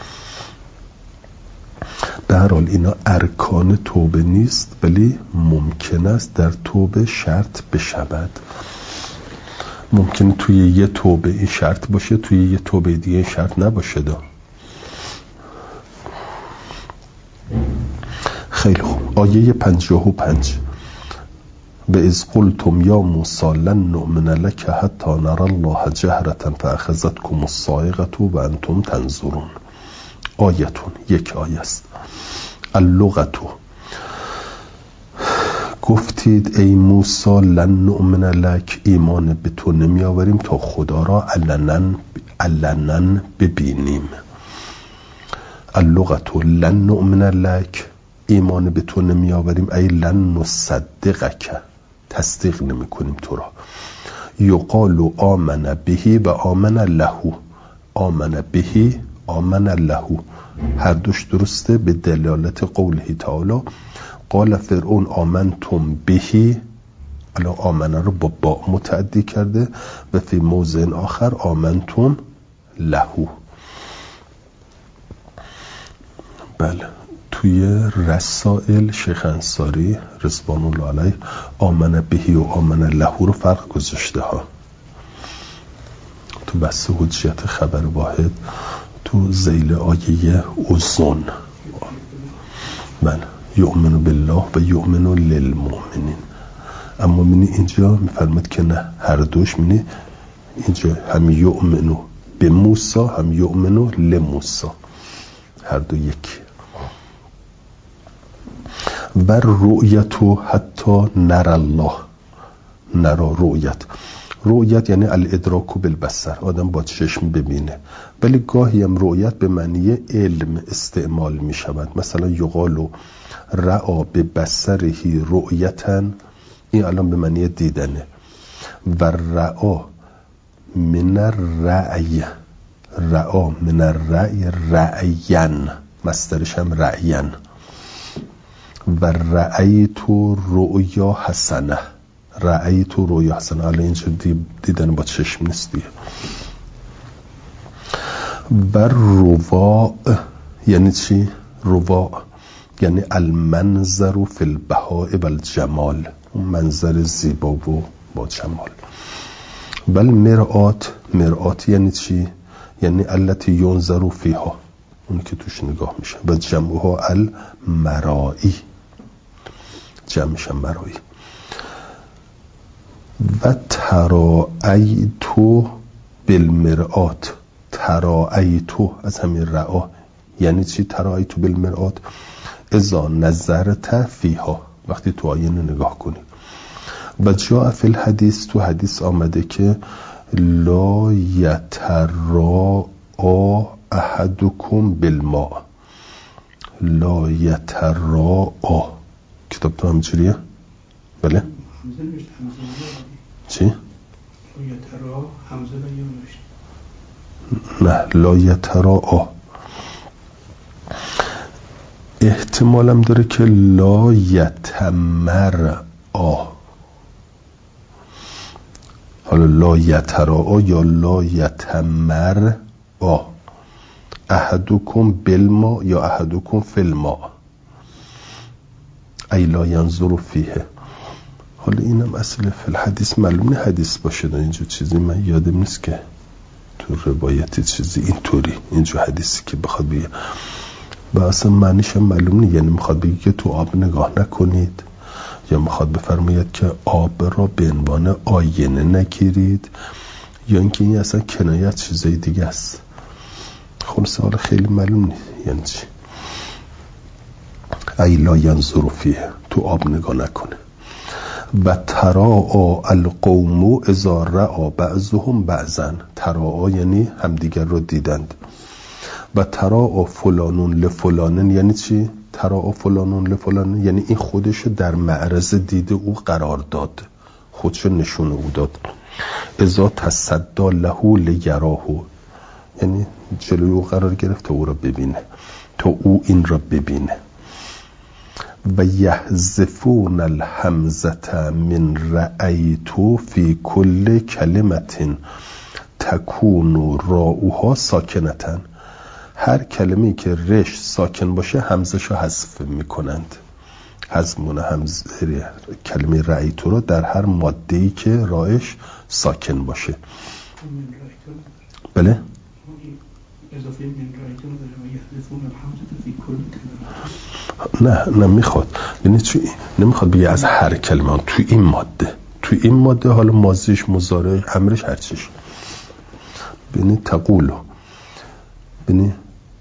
به هر حال اینا ارکان توبه نیست، ولی ممکن است در توبه شرط بشود. ممکن توی یه توبه این شرط باشه، توی یه توبه دیگه این شرط نباشه. خیلی خوب. آیه 55 و اذ قلتم یا موسی لن نؤمن لك حتی نرى الله جهرة فاخذتكم الصاعقة و انتم تنظرون. آیتون یک آیه است. اللغتو، گفتید ای موسی لن نؤمن لک، ایمان به تو نمی آوریم تا خدا را علنا ببینیم. اللغتو لن نؤمن لک، ایمان به تو نمی آوریم، ای لن نصدقک، تصدیق نمی کنیم تو را. یقال آمن بهی و آمن له، آمن بهی آمن له، هر دوش درسته به دلالت قوله تعالی قال فرعون آمنتم بهی، الان آمنه رو با متعدی کرده و فی موضع آخر آمنتم له. بله توی رسائل شیخ انصاری رضوان الله علیه آمن بهی و آمن له رو فرق گذاشته ها. تو بحث حجیت خبر واحد تو ذیل آیه اوزون من یؤمن بالله و یؤمن للمؤمنین، اما منی اینجا میفرماد که نه، هر دوش منی اینجا هم یؤمنو به موسی هم یؤمنو لموسی، هر دو یک. و رؤیتو حتی نر الله، نرا رؤیت یعنی الادراک بالبصر، آدم با چشم ببینه، ولی گاهی هم رؤیت به معنی علم استعمال می شود. مثلا یقالو رعا به بصرهی رؤیتن، این الان به معنی دیدنه. و رعا من الرعی، رعا من الرعی رعین، مصدرش هم رعین. و رعیت رؤیا حسنه، رعیت رؤیا حسنه، الان اینجا دیدن با چشم نیست دیگه. و رواء یعنی چی؟ رواء یعنی المنظر فی البهاء والجمال، اون منظر زیبا و با جمال. بل مرآت یعنی چی؟ یعنی التي ينظر فيها، اون که توش نگاه میشه. و جمعها المرائی، جمعش مرایی. و ترائیتو بالمرآت، ترائیتو از همین رعا یعنی چی؟ ترائیتو بالمرآت اذا نظرت فیها، وقتی تو آینه نگاه کنی. و جاء فی الحدیث، تو حدیث آمده که لا یتراء احدکم بالماء، لا یتراء، کتاب تو همجوریه؟ بله؟ چی؟ نه، لا یتراء احتمالم داره که لا یتمرآ، حالا لا یتراء یا لا یتمرآ، احدکم بالماء یا احدکم فی الماء ای لا ینظر فیه. حالا اینم اصل فی الحدیث معلوم نه حدیث باشه، اینجا چیزی من یادم نیست که تو روایتی چیزی اینطوری اینجا حدیثی که بخواد بگه، و اصلا معنیش هم معلوم نیست، یعنی میخواد بگه که تو آب نگاه نکنید، یا میخواد بفرماید که آب را به عنوان آینه نگیرید، یا اینکه این اصلا کنایت چیزای دیگه است. خلاصه حالا خیلی معلوم نیست یعنی چی. ای لا ینظر فیه، تو آب نگاه نکنه. و تراء القوم اذا رأى بعضهم بعضا، تراء یعنی همدیگر رو دیدند. و تراء فلانون لفلانن یعنی چی؟ تراء فلانون لفلانن یعنی این خودشو در معرض دید او قرار داد، خودشو نشون او داد. اذا تصدى له لیراه، یعنی جلوی او قرار گرفت تا او را ببینه، تا او این را ببینه. و یحذفون الحمزه من رأیت فی کل کلمه تکون راؤها ساکنتا، هر کلمه‌ای که رش ساکن باشه همزه‌شو حذف میکنند. حذفون همزه کلمه رأیت رو در هر ماده‌ای که راش ساکن باشه. بله؟ اضافه من رأیت رو داره، یحذفون الحمزه فی کل کلمه. نه میخواد، یعنی چی؟ نمیخواد بگه از هر کلمه، تو این ماده حالا ماضیش مضارع امرش هر چیش. ببین تقولو، ببین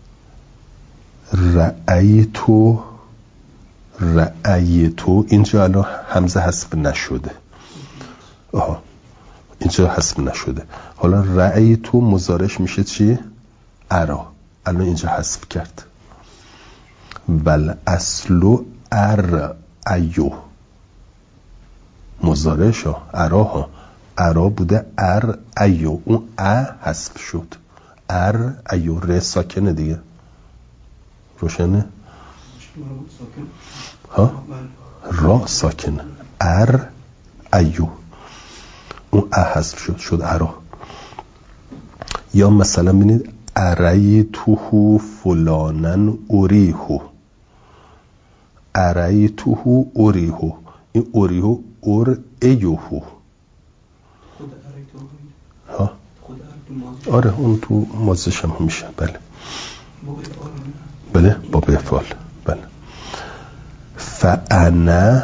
رأیتو اینجا الان همزه حذف نشده، اینجا حذف نشده. حالا رأیتو مضارعش میشه چی؟ ارا، الان اینجا حذف کرد. ول اصلو ایو، مضارعشو اراها، ارا بوده ایو، اون حذف شد، ایو، ر ساکنه دیگه، روشنه؟ ها؟ را ساکنه، ایو، اون حذف شد ارا. یا مثلا ببینید اریتوه فلانن اوریهو، اریتوه اوریهو، این اوریهو اور ایوهو. ها آره اون تو مازش هم میشه. بله بله با بفعال. بله فانا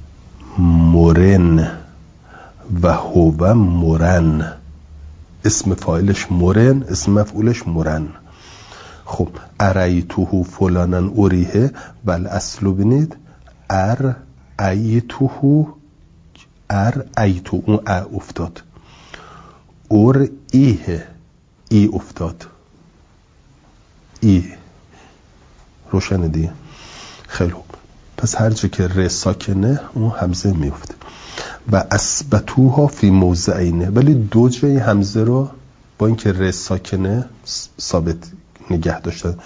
مرن و هو مرن، اسم فاعلش مرن، اسم مفعولش مرن. خب اریتوه فلانن اوریه، بل اصلو بینید ار ایتوه، ار ایتو، اون ا افتاد، اور ایه، ای افتاد، ای روشن دیگه. خیلی خوب، پس هر جا که ر ساکنه اون همزه میفته. و اثبتوها فی موضعینه، ولی دو جای همزه رو با اینکه ر ساکنه ثابت نگه داشتن.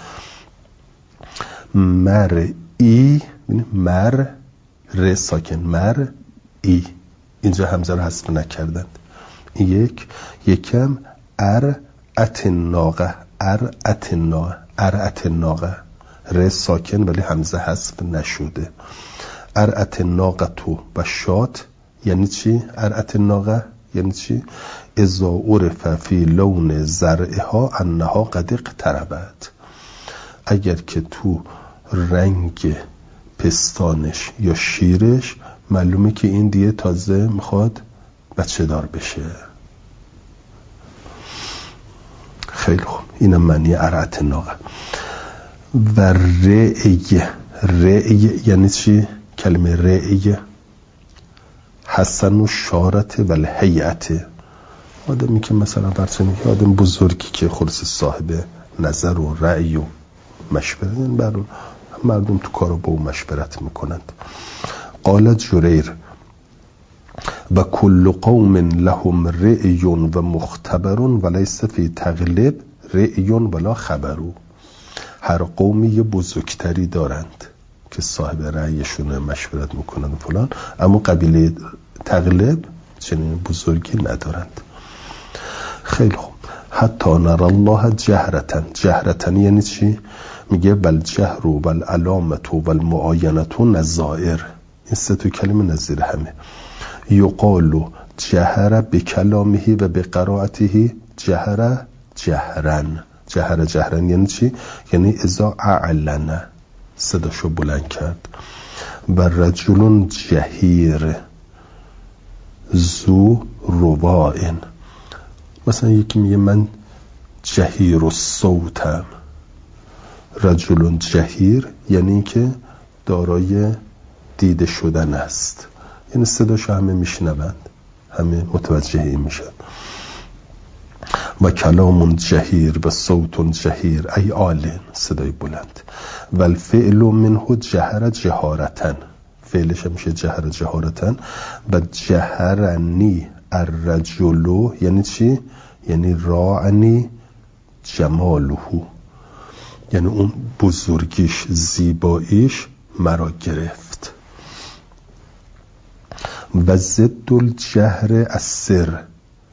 مر ای، مر ر ساکن، مر ای، اینجا همزه رو حذف نکردند. یکم ار اتناقه، ار اتناقه، ار اتناقه، ر ساکن ولی همزه حذف نشده. ار اتناقه تو و شات یعنی چی؟ ار اتناقه یعنی چی؟ اذا عرف فی لون زرعها انها قد اقتربت، اگر که تو رنگ پستانش یا شیرش معلومه که این دیگه تازه میخواد بچه دار بشه. خیلی خوب، اینم معنی ارعت ناقه. و رعی یعنی چی؟ کلمه رعی حسن و شارت و الهیئت، آدمی که مثلا برچنی که آدم بزرگی که خلص صاحب نظر و رأی و مشورت، این برون مردم تو کارو با او مشورت میکنند. قال جریر و کل قوم لهم رأی و مختبر ولیس فی تغلب رأی ولا خبرو، هر قومی یه بزرگتری دارند که صاحب رأیشون مشورت میکنند فلان، اما قبیله تغلب چنین بزرگی ندارند. خیلی خوب. حتی نر الله جهرتن، جهرتن یعنی چی؟ میگه بل جهر و بل علامت و بل معاینت و نظائر، این سه تا کلمه نظیر همه. یقال جهر بکلامه و بقرائته جهر جهرن، جهر جهرن یعنی چی؟ یعنی اذا اعلن، صداشو بلند کرد. و رجل جهیر ذو روائن، مثلا یکی میگه من جهیر الصوتم، رجل جهیر یعنی که دارای دیده شدن است، یعنی صداشو همه میشنوند، همه متوجه این میشن. و کلام جهیر و صوت جهیر ای آلین، صدای بلند. و الفعل منه جهر جهارتن، فعلش میشه جهر جهارتن. و جهرنی الرجل یعنی چی؟ یعنی راعنی جمالهو، یعنی اون بزرگیش، زیباییش مرا گرفت. و ضد الجهر السر،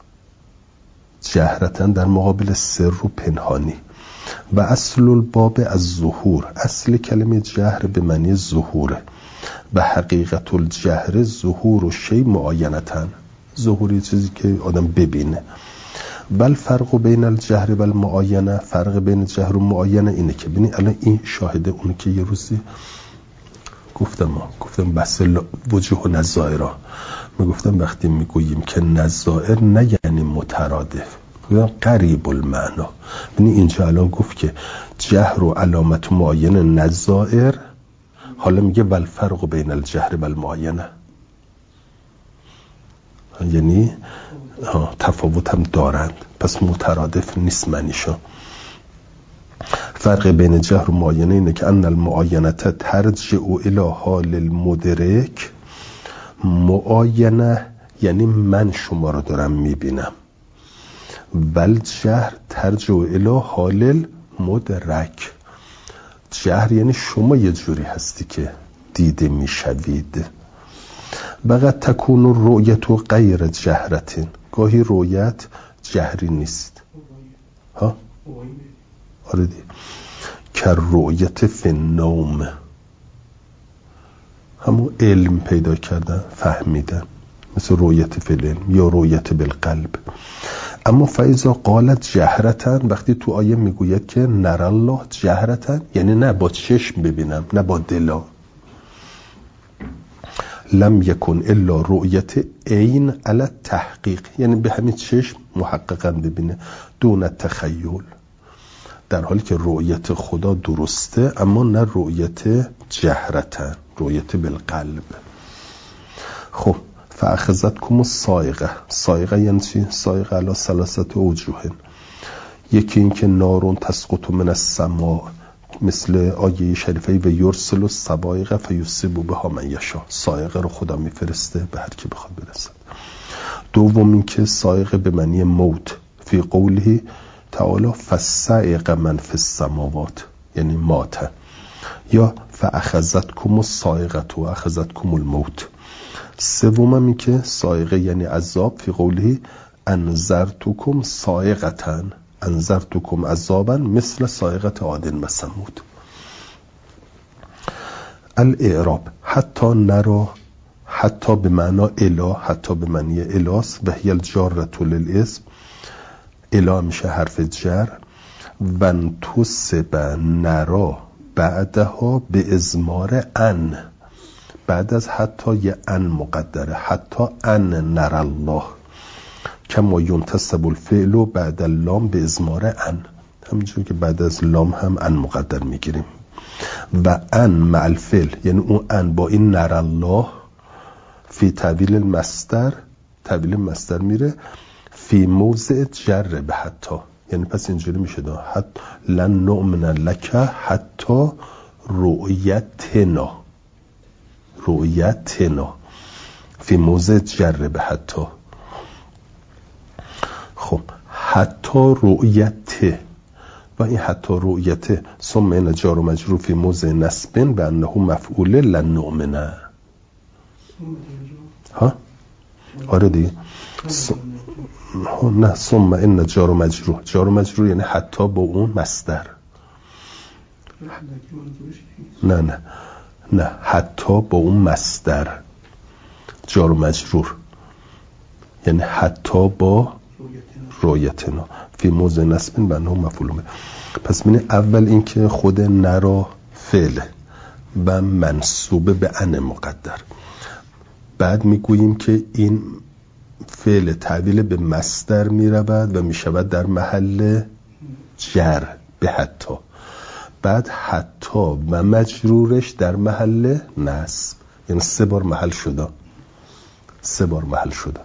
جهرتن در مقابل سر و پنهانی. و اصل الباب از ظهور، اصل کلمه جهر به معنی ظهوره. و حقیقت الجهر ظهور و شی معاینتن، ظهوری چیزی که آدم ببینه. بل فرق بین الجهر و المعاینه، فرق بین جهر و معاینه اینه که ببینی الان این شاهده اونه که یه روزی گفتم بحث وجوه و نظائر، میگفتم وقتی میگوییم که نظائر نه یعنی مترادف، قریب المعنا. ببینی اینجا الان گفت که جهر و علامت معاینه نظائر، حالا میگه بل فرق بین الجهر و المعاینه، یعنی تفاوت هم دارند، پس مترادف نیست معنیشو. فرق بین جهر و معاینه اینه که ان المعاینه ترجع الى حال المدرک، معاینه یعنی من شما رو دارم میبینم، ول جهر ترجع الى حال المدرک، جهر یعنی شما یه جوری هستی که دیده میشوید. بقد تکون الرؤیت غیر جهرتین، گاهی رؤیت جهری نیست. ها آره دی که رؤیت فی النوم، همون علم پیدا کردن، فهمیدن، مثل رؤیت فی العلم یا رؤیت بالقلب. اما فاذا قالت جهرتن، وقتی تو آیه میگوید که نر الله جهرتن، یعنی نه با چشم ببینم، نه با دلا. لم یکن الا رؤیت عین علی تحقیق، یعنی به همین چشم محققا ببینه، دون تخیل، در حالی که رؤیت خدا درسته اما نه رؤیت جهرتن، رؤیت بالقلب. خب فاخذتکم الصاعقه. صاعقه یعنی چی؟ صاعقه علی ثلاثه اوجه. یکی این که نارون تسقط من السماء، مثل آیه شریفه و یرسل الصواعق فیصیب بها من یشاء، صاعقه رو خدا میفرسته به هر کی بخواد برسد. دوم این که صاعقه به معنی موت، فی قوله تعالی فصعق من فی السماوات، یعنی مات. یا فاخذتکم الصاعقه و اخذتکم الموت. سوم این که صاعقه یعنی عذاب، فی قوله انذرتکم صاعقه، انذرتکم عذابا مثل صاعقه عاد و ثمود. الاعراب حتی نرا، حتی به معنی اله، حتی به معنی الاس، و هی الجاره للاسم، اله میشه حرف جر، و انتصب نرا بعدها به ازمار ان، بعد از حتی یه ان مقدره، حتی ان نر الله، کما ینتصب الفعل بعد اللام به ازمار ان، همینجور که بعد از لام هم ان مقدر میگیریم. و ان مع الفعل، یعنی اون ان با این نر الله، فی تعویل المصدر، تعویل مصدر میره فی موضع جر به حتی، یعنی پس اینجوری میشه دا حتی لن نؤمن لک حتی رؤیتنا، رؤیتنا فی موضع جر به حتی. خب حتی رؤیت، و این حتی رؤیت ثم این جار و مجرور فی موضع نصب و انه مفعول لن نؤمن. ها آره دیگه نه، ثم این جار و مجرور، جار و مجرور یعنی حتی با اون مصدر. نه حتی با اون مصدر جار و مجرور، یعنی حتی با رؤیتنا فی موضع نصب و انه مفعول به. پس ببین اول این که خود نرا فعل و منصوب به ان مقدر، بعد میگوییم که این فعل تعویل به مصدر میرود و میشود در محل جر به حتی، بعد حتی و مجرورش در محل نصب، یعنی 3 بار محل شده، 3 بار محل شده.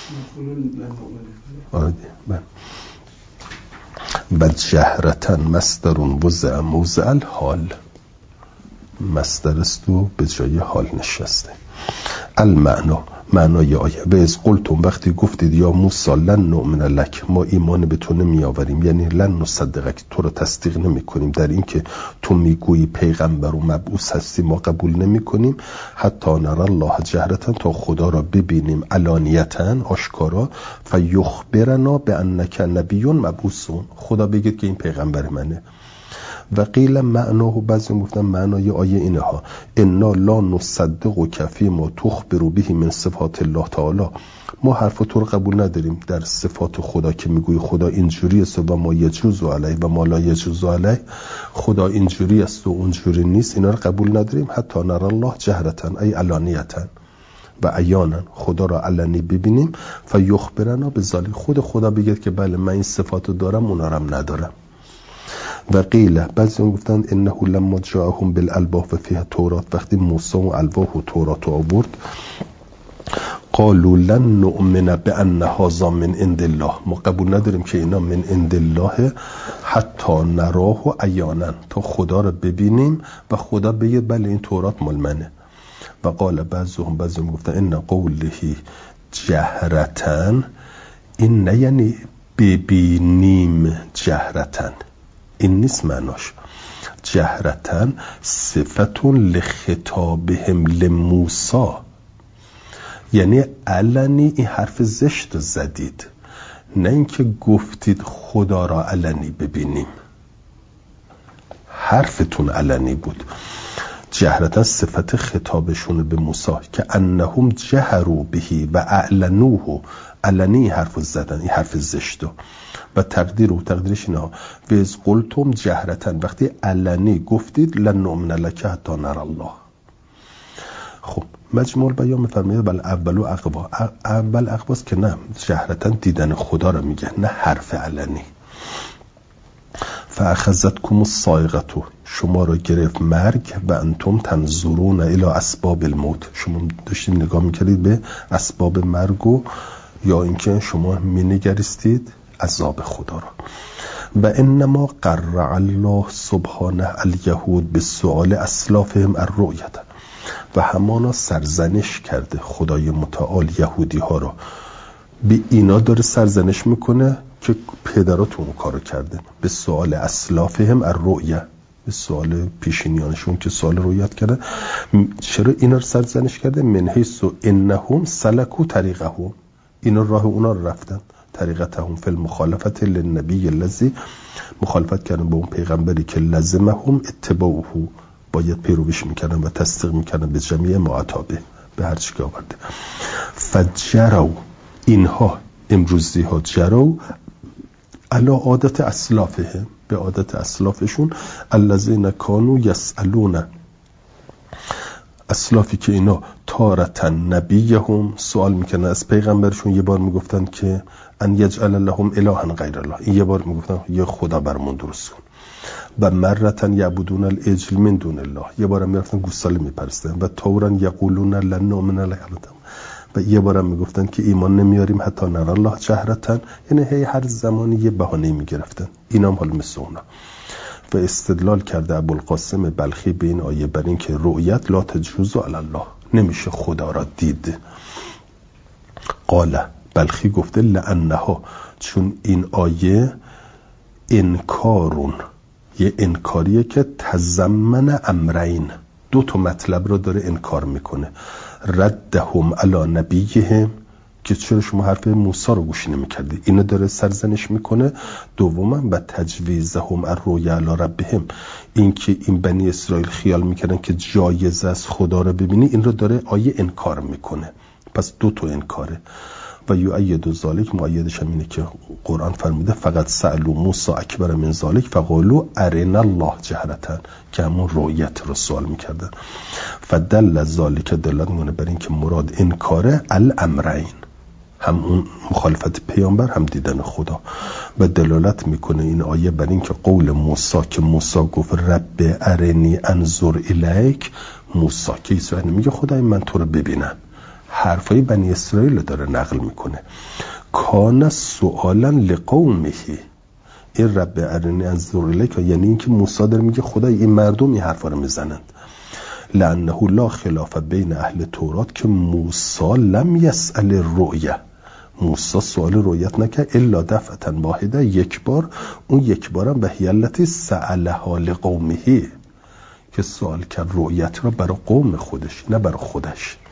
و جهرتن مصدرون وضع موضع الحال، مصدر است و به جای حال نشسته. المعنا، معنای آیه، و از قلتم، وقتی گفتید یا موسی لن نؤمن لک، ما ایمان به تو نمی آوریم، یعنی لن نصدقک، تو رو تصدیق نمی کنیم در این که تو میگویی پیغمبر و مبعوث هستی، ما قبول نمی کنیم، حتی نر الله جهرتن، تا خدا را ببینیم علانیتن، آشکارا، فیخبرنا به انک نبی مبعوثون، خدا بگید که این پیغمبر منه. و قیل معناه، بعضی گفتن معنای آیه اینه ها، انا لا نصدق و کفی ما تخبر به من صفات الله تعالی، ما حرف تو رو قبول نداریم در صفات خدا که میگوی خدا اینجوری است و ما یجوز علیه و ما لا یجوز علیه، خدا اینجوری است و اونجوری نیست، اینا رو قبول نداریم. حتی نر الله جهرتن ای علانیتن و عیانا، خدا را علنی ببینیم، فیخبرنا بذالک، خدا بگید که بله من این صفاتو دارم اونا رو هم ندارم. و قیل، بعضی هم گفتن انه لما جاءهم بالالواح و فیها تورات، وقتی موسی و الواح و تورات آورد، قالوا لن نؤمن بان هذا من عند الله، ما قبول نداریم که اینا من عند الله حتی نراه و عیانا، تا خدا رو ببینیم و خدا بگه بله این تورات مال منه. و قال بعضهم گفتن ان قوله جهرتن، این نه یعنی ببینیم جهرتن، این نیست معناش. جهرتن صفتون لخطابهم لموسی، یعنی علنی این حرف زشت زدید، نه اینکه گفتید خدا را علنی ببینیم. حرفتون علنی بود. جهرتن صفت خطابشون به موسی که انهم جهروا بهی و اعلنوه، علنی حرف زدن، این حرف زشتو. و تقدیرش اینا و از قلتم جهرتن، وقتی علنی گفتید لن نؤمن لک حتی نر الله. خب مجموع بیان میفرماید بل اول و اقوا، اول اقواست که نه جهرتن دیدن خدا رو میگه، نه حرف علنی. فاخذتکم الصاعقه، شما رو گرفت مرگ و انتم تنظرون الی اسباب الموت، شما داشتید نگاه میکردید به اسباب مرگ و یا اینکه شما مینگریستید عذاب خدا رو. و انما قرع الله سبحانه الیهود به سؤال اسلافهم الرؤیه، و همانا سرزنش کرده خدای متعال یهودی ها رو. به اینا داره سرزنش میکنه که پدراتون کارو کردن. به سؤال اسلافهم الرؤیه، به سؤال پیشینیانشون که سؤال رؤیت کردن. چرا اینا رو سرزنش کرده؟ من حیث انهم سلکوا طریقهم، اینا راه اونا رو رفتن. طریقتهم فی المخالفت للنبی الذی، مخالفت کردن به اون پیغمبری که لزمهم اتباعه، باید پیرویش میکردن و تصدیق میکردن به جمیع معتابه، به هر چی که آورده. فجروا، اینها امروزی ها جروا علی عادت اسلافهم، به عادت اسلافشون، الذین کانوا یسألون، اسلافی که اینا تارتن نبیهم، سوال میکنن از پیغمبرشون. یه بار میگفتن که ان یجعل لهم الها غیر الله، این یه بار میگفتن یه خدا برامون درست کن. و مرتن یعبدون العجل من دون الله، یه بارم میرفتن گوساله میپرستن. و طورن یقولون لن نؤمن لک، و یه بارم میگفتن که ایمان نمیاریم حتی نر الله جهرتن، یعنی هر زمانی یه بهانه میگرفتن. اینا هم حال مثل اونا. و استدلال کرده ابوالقاسم بلخی به این آیه بر این که رؤیت لا تجوز علی الله، نمیشه خدا را دید. قال بلخی گفته لانها، چون این آیه انکارون، یه انکاریه که تضمن امرین، دو تا مطلب رو داره انکار میکنه. ردهم علی نبیهم، که چرا شما حرف موسی رو گوش نمیکردی، اینو داره سرزنش میکنه. دوما و تجویزهم الرؤیا علی ربهم، این که این بنی اسرائیل خیال میکردن که جایز است خدا رو ببینی، این رو داره آیه انکار میکنه. پس دو تا انکاره. و یؤید ذالک، مؤیدش هم اینه که قرآن فرموده فقط سألوا موسی اکبر من ذالک فقالوا ارنا الله جهرتن، که همون رؤیت رو سوال میکردن. فدل ذالک، دلالت میکنه بر این که مراد انکاره الامرین، هم اون مخالفت پیامبر هم دیدن خدا. و دلالت میکنه این آیه بر این که قول موسی که موسی گفت رب ارنی انظر الیک، موسی که اسرائیل میگه خدای من تو رو ببینم، حرفای بنی اسرائیل داره نقل میکنه. کان سؤالا لقومه، این رب ارنی انظر الیک یعنی این که موسی داره میگه خدای این مردم این حرفا رو میزنند. لانه لا خلاف بین اهل تورات که موسی لم یسأل الرؤیا، موسی سوال رؤیت نکرد الا دفعه واحده، یک بار. اون یک بارم به هیلتی سألها لقومه، که سوال کرد رؤیت را برای قوم خودش نه برای خودش.